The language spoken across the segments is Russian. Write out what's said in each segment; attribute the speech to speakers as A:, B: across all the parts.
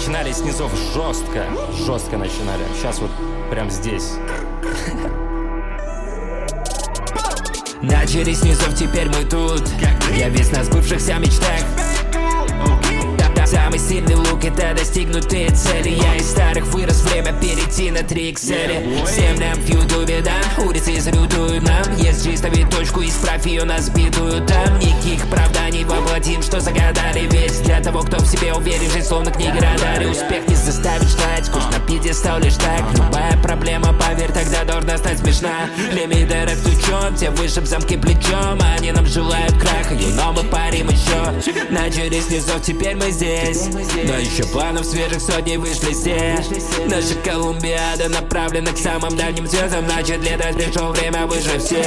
A: начинали с низов жестко. Жестко начинали. Сейчас вот прям здесь.
B: Начали с низов, теперь мы тут. Я весь на сбывшихся мечтах. Самый сильный лук — это достигнутые цели. Я из старых вырос, время перейти на 3 XL. Всем нам в ютубе, да, улицы завидуют нам. Есть чисто вид точку, исправь ее на сбитую там. Никаких оправданий воплотим, что загадали. Весь для того, кто в себе уверен, жизнь словно книга радаре. Успех не заставит ждать, курс на пьедестал лишь так. Любая проблема, поверь, тогда должна стать смешна. Лимитеры включен, те вышиб замки плечом. Они нам желают краха, но мы парим еще. Начали с низов, теперь мы здесь. Но еще планов свежих сотни вышли все. Наша Колумбиада направлена к самым дальним звездам. Значит, летать пришло время выше всех.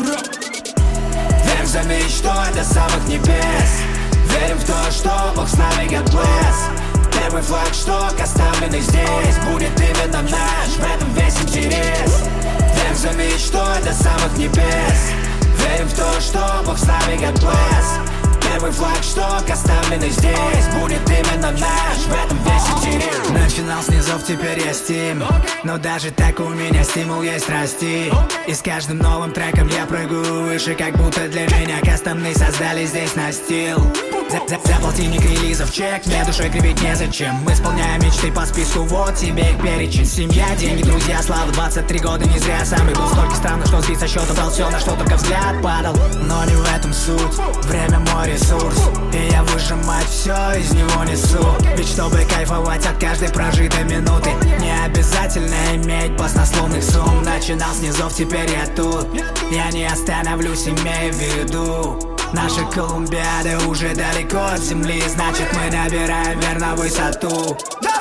C: Вверх за мечтой до самых небес. Верим в то, что Бог с нами, God bless. Первый флагшток оставленный здесь будет именно наш, в этом весь интерес. Вверх за мечтой до самых небес. Верим в то, что Бог с нами, God bless. Первый флагшток оставленный здесь будет именно наш, в этом весь интерес.
D: Начинал с низов, теперь я Steam. Но даже так у меня стимул есть расти. И с каждым новым треком я прыгаю выше, как будто для меня кастомный создали здесь настил. За полтинник релизов чек, мне душой кривить незачем. Мы исполняем мечты по списку, вот тебе их перечень. Семья, деньги, друзья, слава, 23 года не зря. Сам был столько странно, что сбить со счета, брал все, на что только взгляд падал. Но не в этом суть, время мой ресурс. И я выжимать все, из него несу. Ведь чтобы кайфовать от каждой прожитой минуты, не обязательно иметь баснословных сумм. Начинал с низов, теперь я тут. Я не остановлюсь, имея в виду. Наша Колумбиада уже далеко от земли, значит мы набираем верно высоту.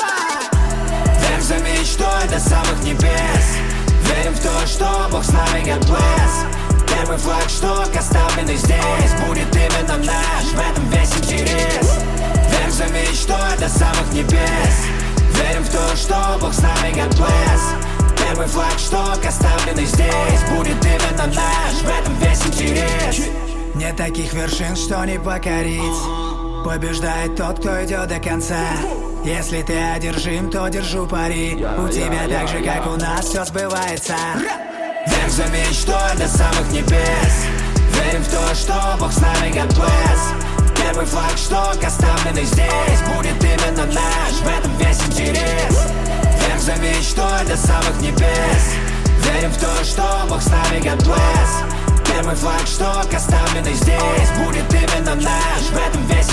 C: Вверх за мечтой до самых небес. Верим в то, что Бог с нами, God bless. Первый флагшток оставленный здесь будет именно наш, в этом весь интерес. Вверх за мечтой до самых небес. Верим в то, что Бог с нами, God bless. Первый флагшток оставленный здесь будет именно наш, в этом весь интерес.
D: Нет таких вершин, что не покорить. Побеждает тот, кто идет до конца. Если ты одержим, то держу пари. У тебя так же, как у нас, все сбывается.
C: Вверх за мечтой до самых небес. Верим в то, что Бог с нами, God bless. Первый флагшток оставленный здесь будет именно наш, в этом весь интерес. Вверх за мечтой до самых небес. Верим в то, что Бог с нами, God bless. Первый флагшток оставленный здесь будет именно наш, в этом весь